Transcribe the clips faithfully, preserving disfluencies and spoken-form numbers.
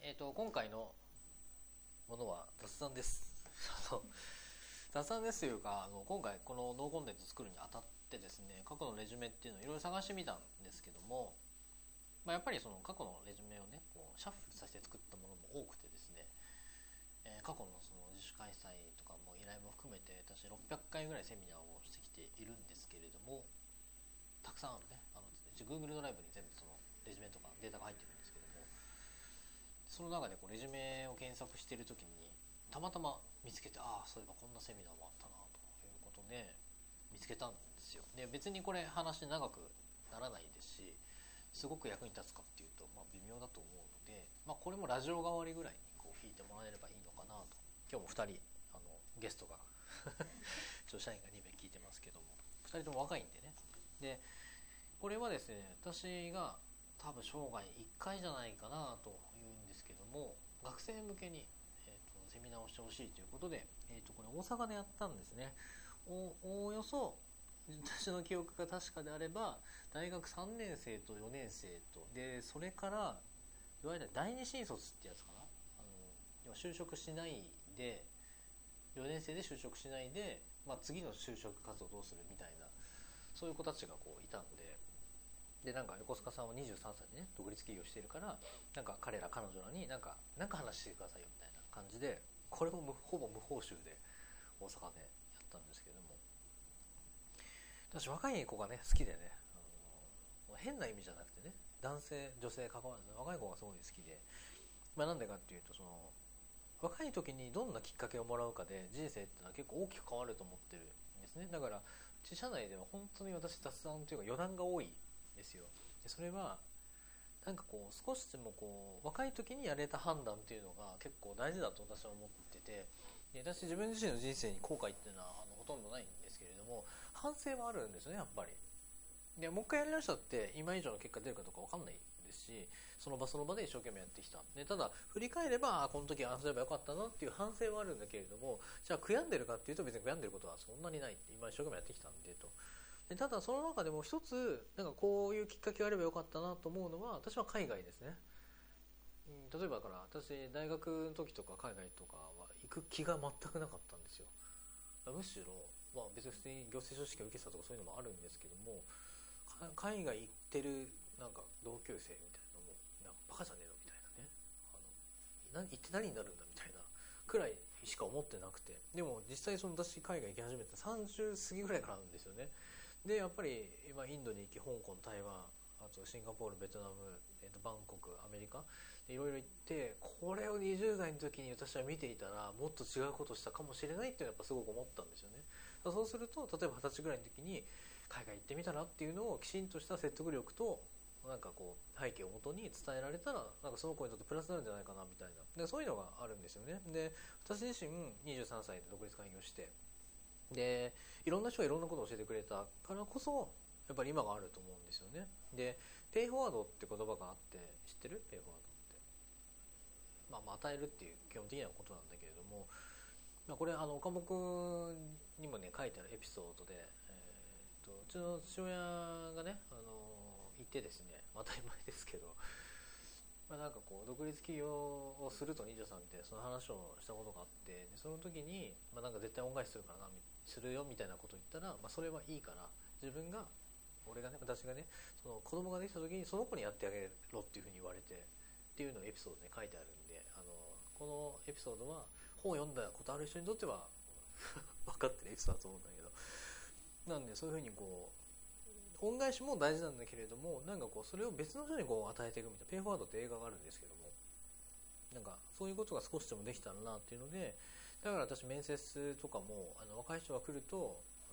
えーと、今回のものは雑談です。雑談ですというか、あの今回このノーコンテンツ作るにあたってですね、過去のレジュメっていうのをいろいろ探してみたんですけども、まあ、やっぱりその過去のレジュメをねこうシャッフルさせて作ったものも多くてですね、えー、過去のその自主開催とかも依頼も含めて私ろっぴゃっかいぐらいセミナーをしてきているんですけれども、たくさんあるね、あの Google ドライブに全部そのレジュメとかデータが入ってるんですけども、その中でこうレジュメを検索しているときにたまたま見つけて、ああそういえばこんなセミナーもあったなということで見つけたんですよ。で別にこれ話長くならないですし、すごく役に立つかっていうと、まあ、微妙だと思うので、まあ、これもラジオ代わりぐらいにこう聞いてもらえればいいのかなと。今日もふたりあのゲストが著社員がにめい聞いてますけども、ふたりとも若いんでね。でこれはですね、私が多分生涯いっかいじゃないかなというんですけども、学生向けに、えー、とセミナーをしてほしいということで、えー、とこれ大阪でやったんですね。おおおよそ私の記憶が確かであれば大学さんねん生とよねん生とで、それからいわゆる第二新卒ってやつかな、あの就職しないでよねん生で就職しないで、まあ、次の就職活動どうするみたいな、そういう子たちがこういたので、でなんか横須賀さんはにじゅうさんさいでね独立起業しているから、なんか彼ら彼女らになんかなんか話してくださいよみたいな感じで、これも無ほぼ無報酬で大阪でやったんですけども、私若い子がね好きでね、あの変な意味じゃなくてね、男性女性関わらず若い子がすごい好きで、まあ、なんでかっていうと、その若い時にどんなきっかけをもらうかで人生ってのは結構大きく変わると思ってるんですね。だから社内では本当に私雑談というか余談が多いですよ。でそれはなんかこう少しでもこう若い時にやれた判断っていうのが結構大事だと私は思ってて、で私自分自身の人生に後悔っていうのはあのほとんどないんですけれども、反省はあるんですねやっぱり。でもう一回やり直したって今以上の結果出るかどうか分かんないですし、その場その場で一生懸命やってきた。でただ振り返ればこの時ああすればよかったなっていう反省はあるんだけれども、じゃあ悔やんでるかっていうと別に悔やんでることはそんなにないって、今一生懸命やってきたんでと。でただその中でも一つなんかこういうきっかけがあればよかったなと思うのは、私は海外ですね。例えばだから私大学の時とか海外とかは行く気が全くなかったんですよ。むしろ、まあ、別に普通に行政書士試験受けてたとかそういうのもあるんですけども、海外行ってるなんか同級生みたいなのもなんかバカじゃねえのみたいなね、あの行って何になるんだみたいなくらいしか思ってなくて、でも実際その私海外行き始めてさんじゅう過ぎぐらいからなんですよね。でやっぱり今インドに行き、香港、台湾、あとシンガポール、ベトナム、えー、とバンコク、アメリカいろいろ行って、これをにじゅう代の時に私は見ていたらもっと違うことをしたかもしれないっていうのはやっぱすごく思ったんですよね。そうすると例えばはたちぐらいの時に海外行ってみたらっていうのをきちんとした説得力となんかこう背景をもとに伝えられたら、なんかその子にとってプラスになるんじゃないかなみたいな、でそういうのがあるんですよね。で私自身にじゅうさんさいで独立開業して、でいろんな人がいろんなことを教えてくれたからこそやっぱり今があると思うんですよね。でペイフォワードって言葉があって、知ってる？ペイフォワードって、まあ、まあ与えるっていう基本的なことなんだけれども、まあ、これあの岡本にもね書いてあるエピソードで、えー、とうちの父親がね、あのいてですね、まあ、当たり前ですけど、まあ、なんかこう独立起業をするとにじゅうさんってその話をしたことがあって、でその時に、まあ、なんか絶対恩返しするからなするよみたいなことを言ったら、まあ、それはいいから自分が俺がね私がねその子供ができた時にその子にやってあげろっていうふうに言われてっていうのをエピソードで書いてあるんで、あのこのエピソードは本を読んだことある人にとっては分かってるエピソードだと思うんだけど、なんでそういうふうにこう恩返しも大事なんだけれども、なんかこうそれを別の人にこう与えていくみたいな、ペイフォワードって映画があるんですけども、なんかそういうことが少しでもできたらなっていうので、だから私面接とかもあの若い人が来ると、あ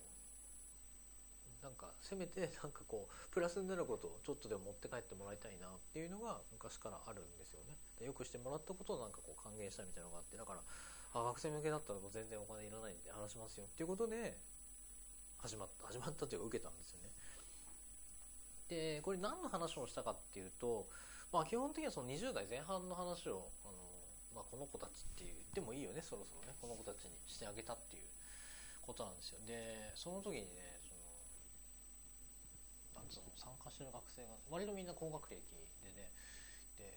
のなんかせめてなんかこうプラスになることをちょっとでも持って帰ってもらいたいなっていうのが昔からあるんですよね。でよくしてもらったことをなんかこう還元したみたいなのがあって、だからあ学生向けだったらもう全然お金いらないんで話しますよっていうことで始まった始まったというか受けたんですよね。でこれ何の話をしたかっていうと、まあ、基本的にはそのにじゅう代前半の話をあの、まあ、この子たちって言ってもいいよね、そろそろねこの子たちにしてあげたっていうことなんですよ。でその時にね、そのなんつうの参加してる学生が割とみんな高学歴でね、で、まあ、聞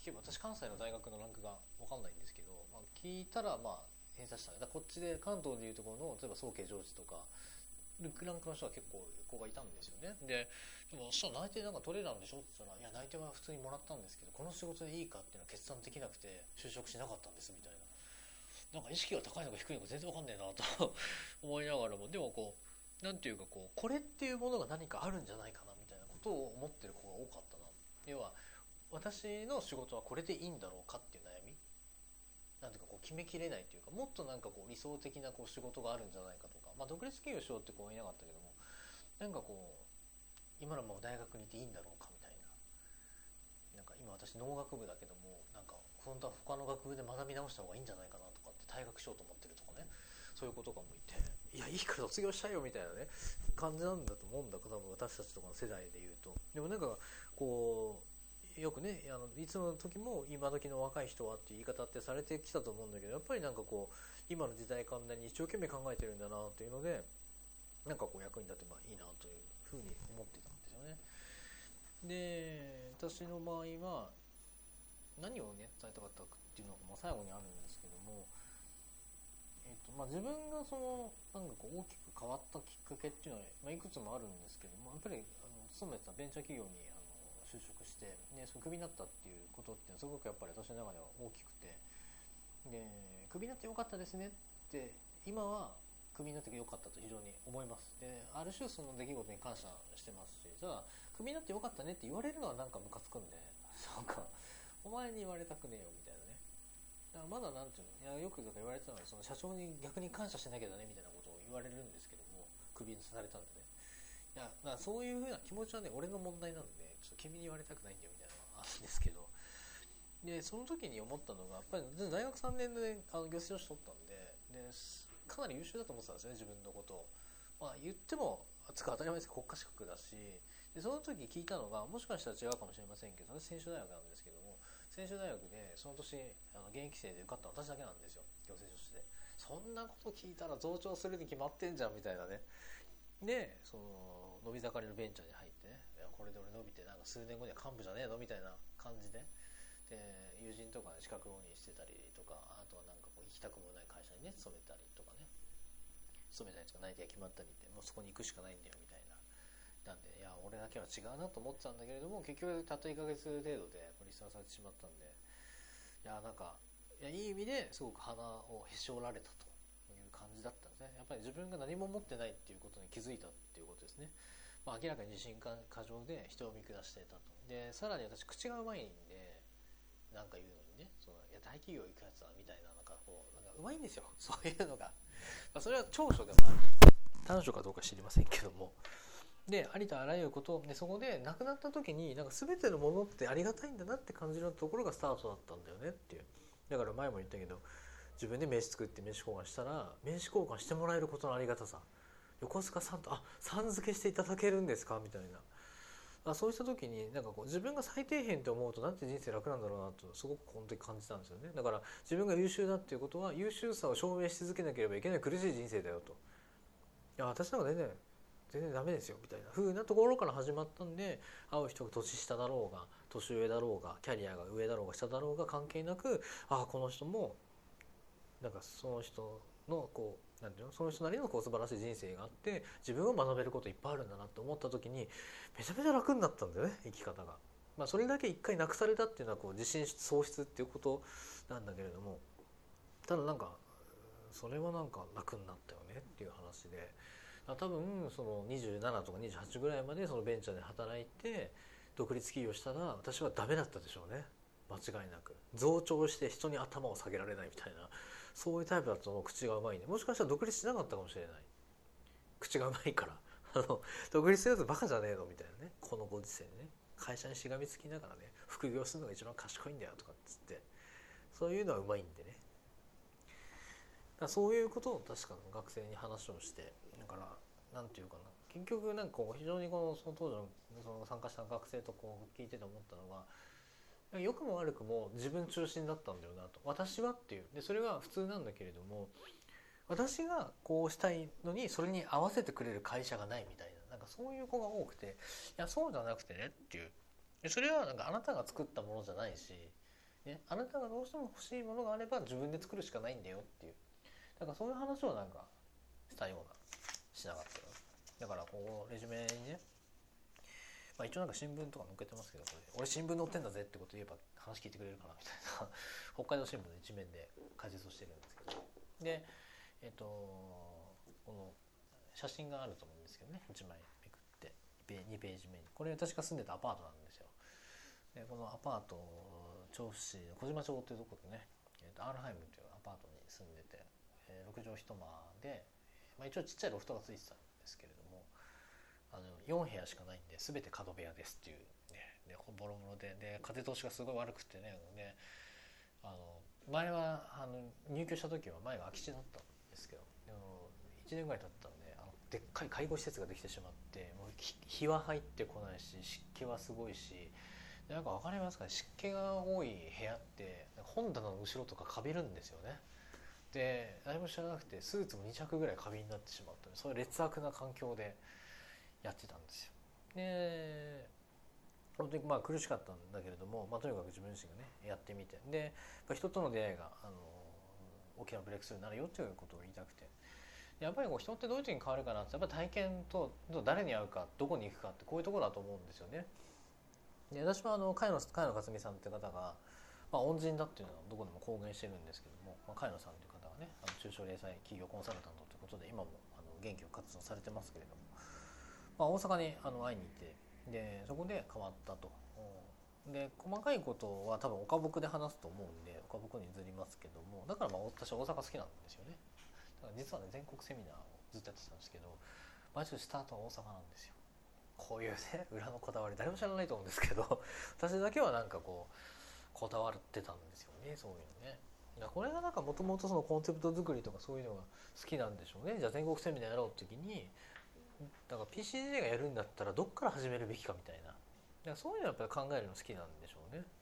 聞けば私関西の大学のランクが分かんないんですけど、まあ、聞いたらまあ偏差したね。だこっちで関東でいうところの例えば早慶上智とかルックランクの人は結構子がいたんですよね。で、でもそしたら内定なんか取れたんでしょって言ったら、いや内定は普通にもらったんですけどこの仕事でいいかっていうのは決断できなくて就職しなかったんですみたいな。なんか意識が高いのか低いのか全然わかんねえなと思いながらも、でもこうなんていうかこうこれっていうものが何かあるんじゃないかなみたいなことを思ってる子が多かったな。要は私の仕事はこれでいいんだろうかっていう悩み、なんていうかこう決めきれないというか、もっとなんかこう理想的なこう仕事があるんじゃないかとか、まあ、独立企業しようってこう言いなかったけども、なんかこう今のまま大学にいていいんだろうかみたいな、なんか今私農学部だけどもなんか本当は他の学部で学び直した方がいいんじゃないかなとかって退学しようと思ってるとかね、そういう子とかもいて、いやいいから卒業したいよみたいなね感じなんだと思うんだけど、多分私たちとかの世代でいうと。でもなんかこうよくね、あのいつの時も今時の若い人はっていう言い方ってされてきたと思うんだけど、やっぱりなんかこう今の時代関連に一生懸命考えてるんだなっていうので、なんかこう役に立てばいいなというふうに思ってたんですよね。で私の場合は何をね伝えたかったっていうのがまあ最後にあるんですけども、えーとまあ、自分がそのなんかこう大きく変わったきっかけっていうのは、まあ、いくつもあるんですけども、やっぱりあの勤めてたベンチャー企業にあの就職して、ね、そのクビになったっていうことっていうのはすごくやっぱり私の中では大きくて、でクビになってよかったですねって今はクビになってよかったと非常に思います。である種その出来事に感謝してますし、ただクビになってよかったねって言われるのはなんかムカつくんで、なんかお前に言われたくねえよみたいなね。だからまだなんていうの、いやよくとか言われてたのはその社長に逆に感謝しなきゃだねみたいなことを言われるんですけども、クビにされたんでね、いやだからそういう風な気持ちはね俺の問題なんで、ちょっと君に言われたくないんだよみたいなのがあるんですけど、でその時に思ったのがやっぱり大学さんねんであの行政書士取ったんで、でかなり優秀だと思ってたんですね自分のことを。まあ言ってもつか当たり前ですけど国家資格だし、でその時聞いたのがもしかしたら違うかもしれませんけど、私専修大学なんですけども、専修大学でその年あの現役生で受かったの私だけなんですよ、行政書士で。そんなこと聞いたら増長するに決まってんじゃんみたいなね。でその伸び盛りのベンチャーに入ってね、いやこれで俺伸びてなんか数年後には幹部じゃねえのみたいな感じで、で友人とか、ね、資格浪人してたりとか、あとはなんかこう行きたくもない会社にね勤めたりとかね、勤めたりとか内定が決まったりでもうそこに行くしかないんだよみたいな。なんでいや俺だけは違うなと思ってたんだけれども、結局たったいっかげつ程度でリストラされてしまったんで、いやなんかいやいい意味ですごく鼻をへし折られたという感じだったんですね。やっぱり自分が何も持ってないっていうことに気づいたっていうことですね。まあ、明らかに自信過剰で人を見下していたと。でさらに私口がうまいんで、なんか言うのにね、そのいや大企業行くやつはみたいな、なんかこうなんかうまいんですよそういうのが。まあ、それは長所でもあり短所かどうか知りませんけども、でありとあらゆることで、そこで亡くなった時になんか全てのものってありがたいんだなって感じるところがスタートだったんだよねっていう。だから前も言ったけど、自分で名刺作って名刺交換したら名刺交換してもらえることのありがたさ、横須賀さんとあさん付けしていただけるんですかみたいな。あそうした時になんかこう自分が最底辺って思うとなんて人生楽なんだろうなとすごく本当に感じたんですよね。だから自分が優秀だっていうことは優秀さを証明し続けなければいけない苦しい人生だよと。いや私なんか全然全然ダメですよみたいな風なところから始まったんで、会う人が年下だろうが年上だろうがキャリアが上だろうが下だろうが関係なく、あこの人もなんかその人のこうなんていうの、その人なりのこう素晴らしい人生があって自分は学べることいっぱいあるんだなって思った時にめちゃめちゃ楽になったんだよね生き方が。まあそれだけ一回なくされたっていうのはこう自信喪失っていうことなんだけれども、ただなんかそれはなんか楽になったよねっていう話で、多分そのにじゅうななとかにじゅうはちぐらいまでそのベンチャーで働いて独立起業したら私はダメだったでしょうね、間違いなく。増長して人に頭を下げられないみたいな、そういうタイプだと口がうまいね。もしかしたら独立しなかったかもしれない、口がうまいからあの独立するやつバカじゃねえのみたいなね、このご時世でね会社にしがみつきながらね副業するのが一番賢いんだよとかっつって、そういうのはうまいんでね。だからそういうことを確か学生に話をして、だからなんていうかな、結局なんかこう非常にこのその当時のその参加した学生とこう聞いてて思ったのが、良くも悪くも自分中心だったんだよなと。私はっていう。でそれが普通なんだけれども、私がこうしたいのにそれに合わせてくれる会社がないみたいな、なんかそういう子が多くて、いやそうじゃなくてねっていう。それはなんかあなたが作ったものじゃないし、 ね、あなたがどうしても欲しいものがあれば自分で作るしかないんだよっていう、だからそういう話をなんかしたようなしなかったよ。だからこうレジュメにね、まあ、一応なんか新聞とか載っけてますけど、これ俺新聞載ってんだぜってこと言えば話聞いてくれるかなみたいな北海道新聞の一面で解説をしてるんですけど、でえっ、とこの写真があると思うんですけどね、いちまいめくってにページ目に、これ私が住んでたアパートなんですよ。でこのアパート調布市小島町というところでね、えー、とアールハイムというアパートに住んでて、えー、ろく畳一間で、まあ、一応ちっちゃいロフトがついてたんですけれども、あのよん部屋しかないんで全て角部屋ですっていう、ね、でボロボロで、で風通しがすごい悪くてね、であの前はあの入居した時は前が空き地だったんですけど、でもいちねんぐらい経ったんで、あのでっかい介護施設ができてしまって、もう日は入ってこないし湿気はすごいし、なんか分かりますかね、湿気が多い部屋って本棚の後ろとかカビるんですよね。で何も知らなくてスーツもに着ぐらいカビになってしまった、そういう劣悪な環境でやってたんですよ。で本当にまあ苦しかったんだけれども、まあ、とにかく自分自身がねやってみて、でやっぱ人との出会いがあの大きなブレイクスルーになるよということを言いたくて、やっぱりこう人ってどういう時に変わるかなって、やっぱり体験と誰に会うかどこに行くかってこういうところだと思うんですよね。で私はあの茅野茅野克美さんって方が、まあ、恩人だっていうのはどこでも公言してるんですけども、まあ、茅野さんという方がね、あの中小零細企業コンサルタントということで今もあの元気を活動されてますけれども、まあ、大阪にあの会いに行って、でそこで変わったと。で細かいことは多分岡僕で話すと思うんで岡僕に移りますけども、だからまあ私は大阪好きなんですよね。だから実はね全国セミナーをずっとやってたんですけど、毎週スタートは大阪なんですよ。こういうね裏のこだわり誰も知らないと思うんですけど私だけはなんかこうこだわってたんですよね、そういうのね。だからこれがなんかもともとそのコンセプト作りとかそういうのが好きなんでしょうね。じゃあ全国セミナーやろうって時に、だから ピーシージェー がやるんだったらどっから始めるべきかみたいな、だからそういうのやっぱり考えるの好きなんでしょうね。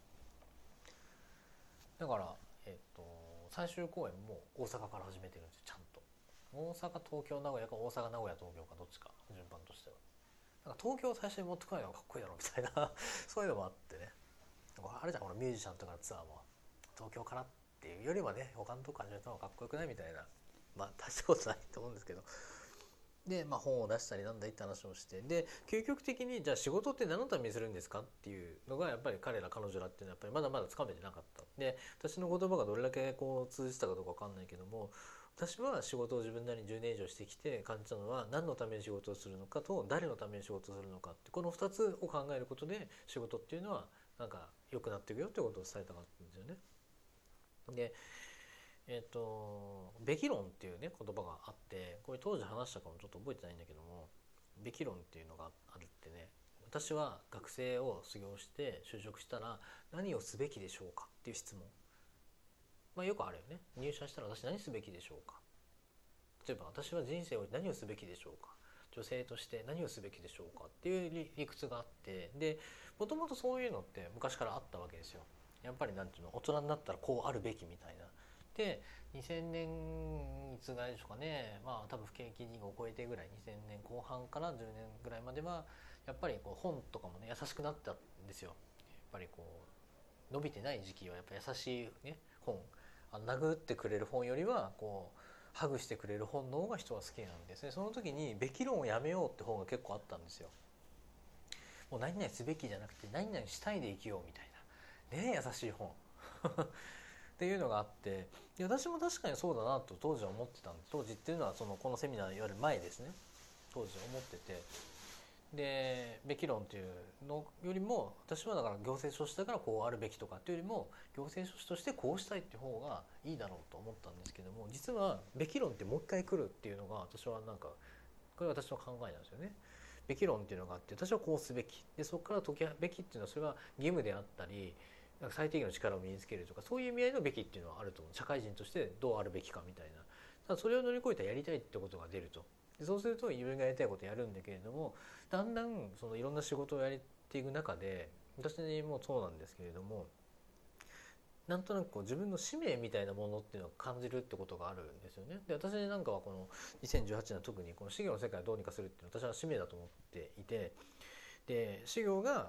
だからえっと最終公演も大阪から始めてるんですよ、ちゃんと。大阪東京名古屋か大阪名古屋東京かどっちか順番としては。なんか東京を最初に持ってこないのがかっこいいだろみたいなそういうのもあってね、あれじゃんほらミュージシャンとかのツアーも東京からっていうよりはね他のとこ始めた方がかっこよくないみたいな、まあ大したことないと思うんですけど、で、まあ、本を出したりなんだいって話をして、で究極的にじゃあ仕事って何のためにするんですかっていうのがやっぱり彼ら彼女らっていうのはやっぱりまだまだつかめてなかった。で私の言葉がどれだけこう通じたかどうか分かんないけども、私は仕事を自分なりにじゅうねん以上してきて感じたのは、何のために仕事をするのかと誰のために仕事をするのかってこのふたつを考えることで仕事っていうのはなんか良くなっていくよってことを伝えたかったんですよね。でえっ、ー、とべき論っていうね言葉があって、これ当時話したかもちょっと覚えてないんだけども、べき論っていうのがあるってね、私は学生を卒業して就職したら何をすべきでしょうかっていう質問、まあよくあるよね。入社したら私何すべきでしょうか、例えば私は人生を何をすべきでしょうか、女性として何をすべきでしょうかっていう理屈があって、でもともとそういうのって昔からあったわけですよ。やっぱりなんていうの、大人になったらこうあるべきみたいな。でにせんねんいつぐらいでしょうかね、まあ多分不景気を超えてぐらいにせんねんこう半からじゅうねんぐらいまではやっぱりこう本とかもね優しくなったんですよ。やっぱりこう伸びてない時期はやっぱ優しい、ね、本、あの殴ってくれる本よりはこうハグしてくれる本の方が人は好きなんですね。その時にべき論をやめようって本が結構あったんですよ。もう何々すべきじゃなくて何々したいで生きようみたいなね、優しい本っていうのがあって、で私も確かにそうだなと当時は思ってたんです。当時っていうのはそのこのセミナーやる前ですね、当時思ってて、でべき論っていうのよりも私はだから行政書士だからこうあるべきとかっていうよりも行政書士としてこうしたいっていう方がいいだろうと思ったんですけども、実はべき論ってもう一回来るっていうのが私はなんかこれは私の考えなんですよね。べき論っていうのがあって、私はこうすべきで、そこから解きべきっていうのはそれは義務であったり最低限の力を身につけるとかそういう意味合いのべきっていうのはあると思う。社会人としてどうあるべきかみたいな。ただそれを乗り越えたらやりたいってことが出ると。でそうすると自分がやりたいことをやるんだけれども、だんだんそのいろんな仕事をやっていく中で私もそうなんですけれども、なんとなくこう自分の使命みたいなものっていうのを感じるってことがあるんですよね。で私なんかはこのにせんじゅうはちねん特にこの事業の世界をどうにかするっていうのは私は使命だと思っていて、で事業が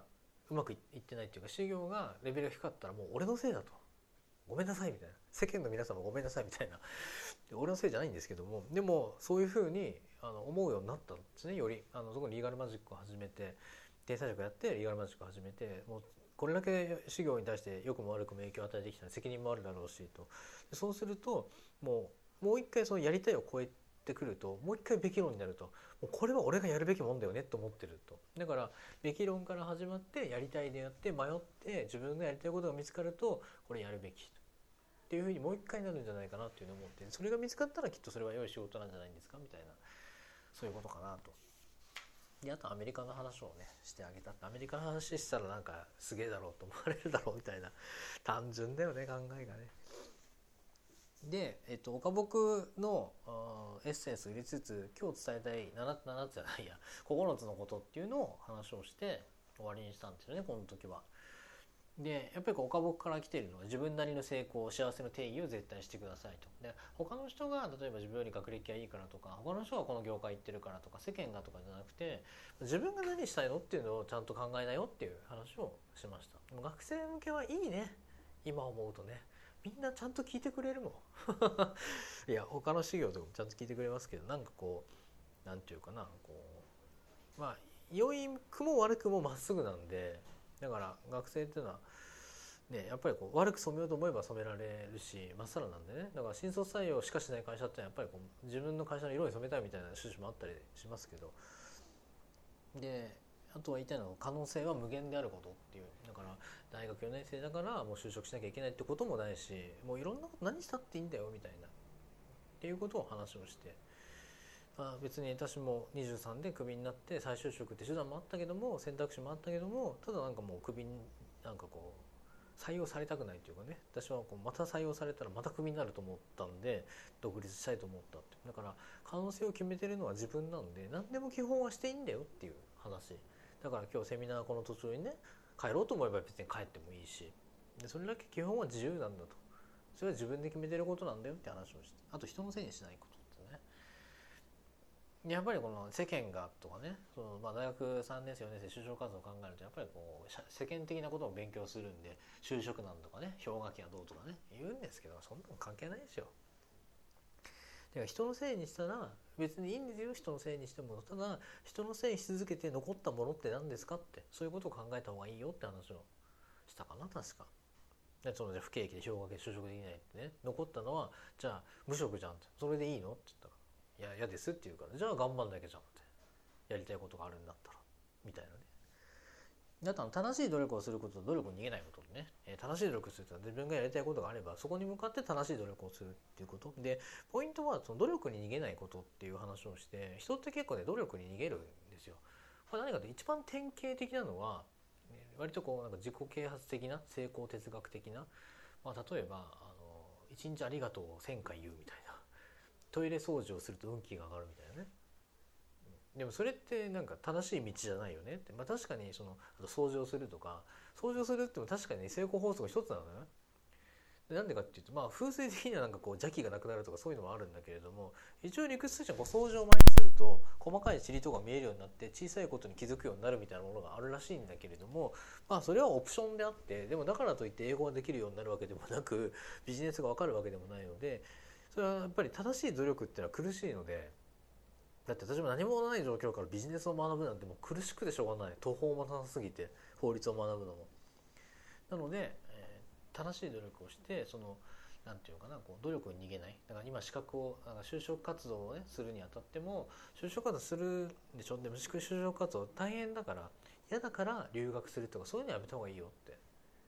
うまくいってないっていうか、修行がレベルが低かったらもう俺のせいだと、ごめんなさいみたいな、世間の皆様ごめんなさいみたいな、俺のせいじゃないんですけども、でもそういうふうにあの思うようになったんですね。よりあのそこにリーガルマジックを始めて、天才塾やってリーガルマジックを始めて、もうこれだけ修行に対して良くも悪くも影響を与えてきたら責任もあるだろうしと。そうするともうもう一回そのやりたいを超えてくると、もう一回べき論になると、もうこれは俺がやるべきもんだよねと思ってると。だからべき論から始まって、やりたいでやって迷って自分がやりたいことが見つかると、これやるべきっていうふうにもう一回なるんじゃないかなっていうのを思って、それが見つかったらきっとそれは良い仕事なんじゃないんですかみたいな、そういうことかなと。であとアメリカの話をねしてあげたって、アメリカの話したらなんかすげえだろうと思われるだろうみたいな、単純だよね考えがね。で、えっと、岡僕のエッセンスを入れつつ、今日伝えたい 7, 7つじゃないやここのつのことっていうのを話をして終わりにしたんですよね、この時は。でやっぱり岡僕から来ているのは、自分なりの成功、幸せの定義を絶対してくださいと。で他の人が例えば自分より学歴がいいからとか、他の人がこの業界行ってるからとか、世間がとかじゃなくて、自分が何したいのっていうのをちゃんと考えなよっていう話をしました。学生向けはいいね、今思うとね。みんなちゃんと聞いてくれるもんいや他の授業とかもちゃんと聞いてくれますけど、なんかこうなんていうかな、こうまあ良いくも悪くもまっすぐなんで、だから学生っていうのはね、やっぱりこう悪く染めようと思えば染められるし、まっさらなんでね。だから新卒採用しかしない会社ってやっぱりこう自分の会社の色に染めたいみたいな趣旨もあったりしますけど、であとは言いたいのは、可能性は無限であることっていう。だから大学よねん生だからもう就職しなきゃいけないってこともないし、もういろんなこと何したっていいんだよみたいなっていうことを話をして、まあ、別に私もにじゅうさんでクビになって再就職って手段もあったけども、選択肢もあったけども、ただなんかもうクビになんかこう採用されたくないというかね、私はこうまた採用されたらまたクビになると思ったんで独立したいと思ったって。だから可能性を決めてるのは自分なんで、何でも基本はしていいんだよっていう話だから、今日セミナーこの途中にね帰ろうと思えば別に帰ってもいいし、でそれだけ基本は自由なんだと、それは自分で決めてることなんだよって話をして、あと人のせいにしないことってね。やっぱりこの世間がとかね、そのまあ大学さんねん生よねん生就職活動を考えると、やっぱりこう世間的なことを勉強するんで、就職難とかね、氷河期はどうとかね言うんですけど、そんなの関係ないですよ。だから人のせいにしたら別にいいんですよ、人のせいにしても。ただ人のせいにし続けて残ったものって何ですかって、そういうことを考えた方がいいよって話をしたかな、確か。でその不景気で氷河期で就職できないってね、残ったのはじゃあ無職じゃんって、それでいいのって言ったら、いや嫌ですって言うから、じゃあ頑張んなきゃじゃんって、やりたいことがあるんだったらみたいなね。あとは正しい努力をすることと努力に逃げないことね、えー、正しい努力をするというのは自分がやりたいことがあればそこに向かって正しい努力をするっていうことで、ポイントはその努力に逃げないことっていう話をして、人って結構ね努力に逃げるんですよ。これ何かと一番典型的なのは、割とこうなんか自己啓発的な成功哲学的な、まあ、例えばあのいちにちありがとうをせんかい言うみたいな、トイレ掃除をすると運気が上がるみたいなね。でもそれってなんか正しい道じゃないよねって。まあ確かにその掃除をするとか、掃除をするっても確かに成功法則の一つなのよね。でなんでかっていうと、まあ風水的にはなんかこう邪気がなくなるとかそういうのもあるんだけれども、一応理屈としてはこう掃除を前にすると細かい塵とか見えるようになって小さいことに気づくようになるみたいなものがあるらしいんだけれども、まあそれはオプションであって、でもだからといって英語ができるようになるわけでもなく、ビジネスが分かるわけでもないので、それはやっぱり正しい努力っていうのは苦しいので。だって私も何もない状況からビジネスを学ぶなんてもう苦しくてしょうがない。途方もなさすぎて、法律を学ぶのも。なので、えー、正しい努力をして、そのなんていうかな、こう努力に逃げない。だから今資格をなんか就職活動をねするにあたっても、就職活動するでしょ。でも就職活動大変だから、嫌だから留学するとかそういうのやめた方がいいよって。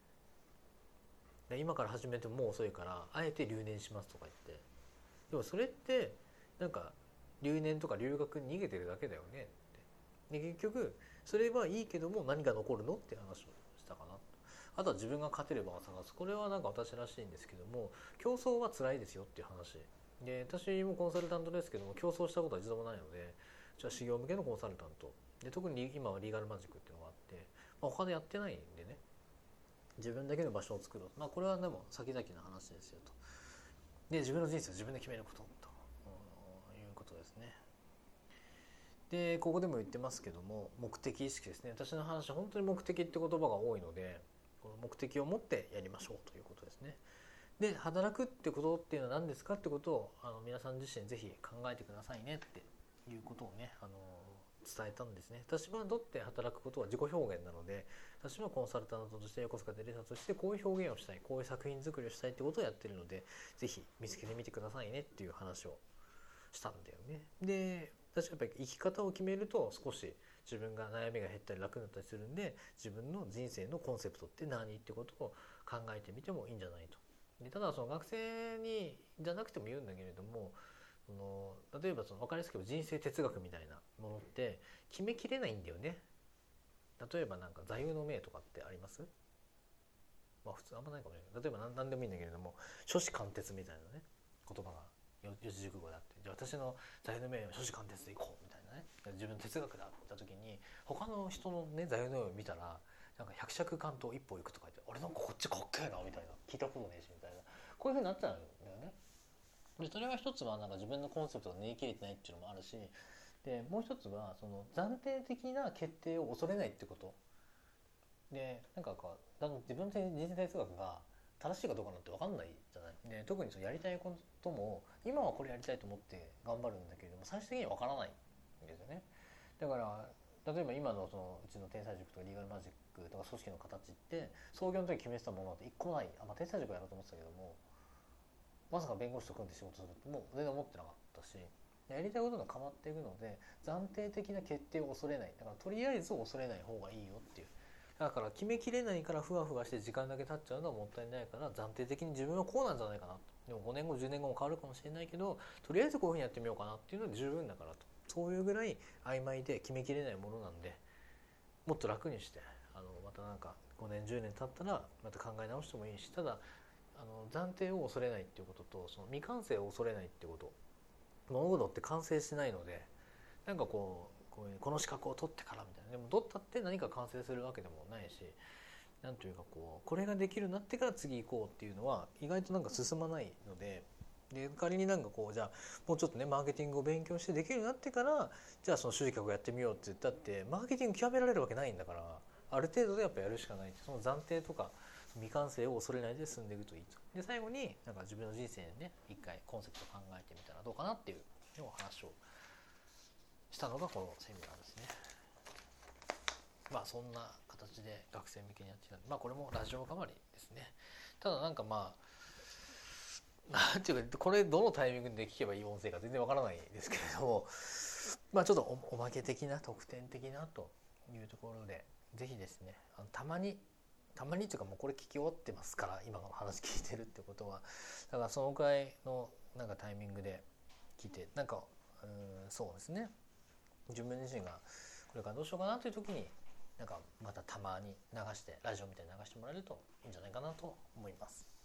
で今から始めてももう遅いからあえて留年しますとか言って。でもそれってなんか留年とか留学に逃げてるだけだよねって。で結局それはいいけども何が残るのって話をしたかな。あとは自分が勝てる場を探す。これはなんか私らしいんですけども、競争は辛いですよっていう話で、私もコンサルタントですけども競争したことは一度もないので、じゃあ修行向けのコンサルタントで、特に今はリーガルマジックっていうのがあって、まあ、他でやってないんでね、自分だけの場所を作ろう。まあこれはでも先々の話ですよと。で自分の人生を自分で決めることということですね。 でここでも言ってますけども、目的意識ですね。私の話は本当に目的って言葉が多いので、この目的を持ってやりましょうということですね。で働くってことっていうのは何ですかってことをあの皆さん自身ぜひ考えてくださいねっていうことをね、あの伝えたんですね。私はとって働くことは自己表現なので、私はコンサルタントとして横須賀デリサとしてこういう表現をしたい、こういう作品作りをしたいってことをやってるので、ぜひ見つけてみてくださいねっていう話をしたんだよね。で私はやっぱり生き方を決めると少し自分が悩みが減ったり楽になったりするんで、自分の人生のコンセプトって何ってことを考えてみてもいいんじゃないと。でただその学生にじゃなくても言うんだけれども、その例えばその分かりやすく人生哲学みたいなものって決めきれないんだよね。例えばなんか座右の銘とかってあります？まあ普通あんまないかもしれない。例えば 何, 何でもいいんだけれども、初子貫徹みたいなね言葉が四字熟語であって、じゃあ私の座右の銘は初子貫徹でいこうみたいなね、自分の哲学だった時に他の人のね座右の銘を見たらなんか百尺関東一歩行くとか言って、あれなんかこっちかっけえなみたいな、聞いたことねえしみたいな、こういう風になっちゃうんだよね。でそれが一つはなんか自分のコンセプトが練り切れてないっていうのもあるし、でもう一つはその暫定的な決定を恐れないってことで、なんかこう自分の人生哲学が正しいかどうかなんて分かんないじゃない。で特にそのやりたいことも今はこれやりたいと思って頑張るんだけれども、最終的には分からないんですよね。だから例えば今のそのうちの天才塾とかリーガルマジックとか組織の形って創業の時決めてたものって一個もない。あ、まあ、天才塾やろうと思ってたけども、まさか弁護士と組んで仕事するってもう全然思ってなかったし、やりたいことが変わっていくので暫定的な決定を恐れない。だからとりあえず恐れない方がいいよっていう。だから決めきれないからふわふわして時間だけ経っちゃうのはもったいないから、暫定的に自分はこうなんじゃないかなと。でもごねんごじゅうねんごも変わるかもしれないけど、とりあえずこういうふうにやってみようかなっていうので十分だからと。そういうぐらい曖昧で決めきれないものなんで、もっと楽にして、あのまたなんかごねんじゅうねん経ったらまた考え直してもいいし、ただあの暫定を恐れないっていうことと、その未完成を恐れないっていうこと。物事って完成しないので、なんかこうこういうこの資格を取ってからみたいな、でも取ったって何か完成するわけでもないし、なんというかこうこれができるようになってから次行こうっていうのは意外となんか進まないので、で仮になんかこうじゃあもうちょっとねマーケティングを勉強してできるようになってからじゃあその主義客をやってみようって言ったってマーケティング極められるわけないんだから、ある程度でやっぱやるしかない。その暫定とか未完成を恐れないで進んでいくといいと。で最後になんか自分の人生にね一回コンセプトを考えてみたらどうかなっていうのを話をしたのがこのセミナーですね。まあそんな形で学生向けにやってきたんで、まあこれもラジオ代わりですね。ただなんかまあなんていうか、これどのタイミングで聞けばいい音声か全然わからないですけれども、まあちょっと お, おまけ的な特典的なというところで、ぜひですね、あのたまにたまにっていうかもうこれ聞き終わってますから、今の話聞いてるってことは、だからそのくらいのなんかタイミングで聞いて、なんかうんそうですね、自分自身がこれからどうしようかなという時になんかまたたまに流してラジオみたいに流してもらえるといいんじゃないかなと思います。